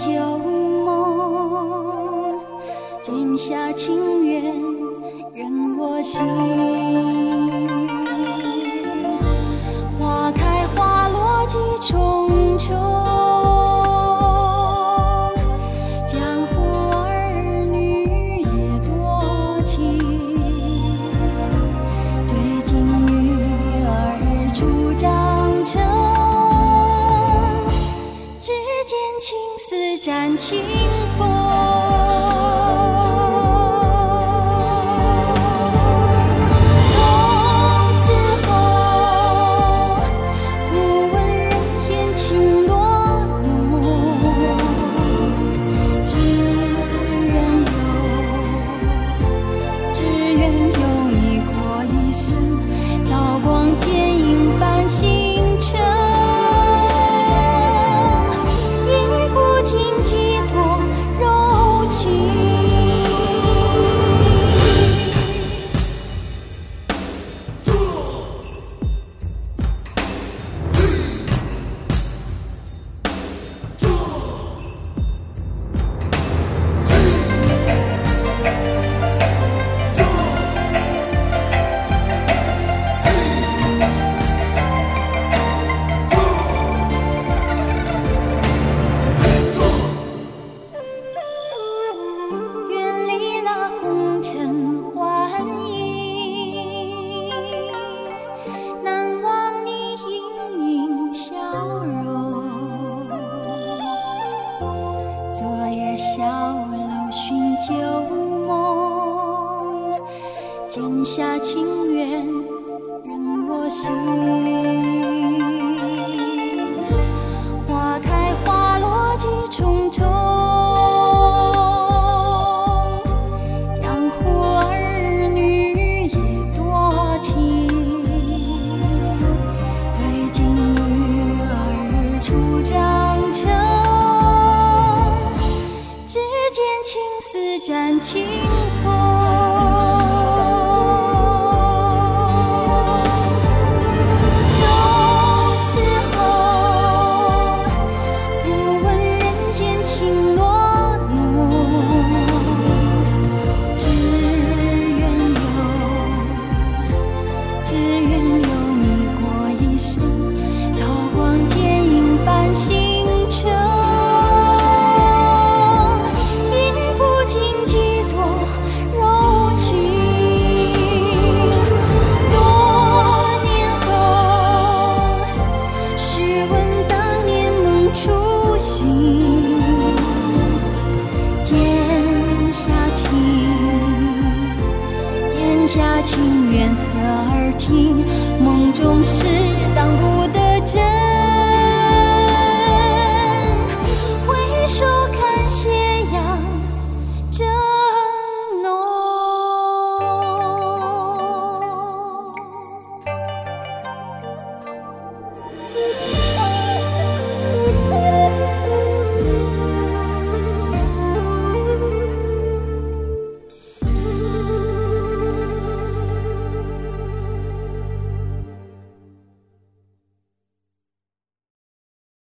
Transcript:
旧梦，剪下情缘任我行。花开花落几重重，江湖儿女也多情。对镜女儿初长成，只见青丝沾清风。旧梦，剪下情缘任我行。花开花落几重重，江湖儿女也多情。对镜女儿初长成，只见青丝沾清风。下情缘侧耳听，梦中事当不得。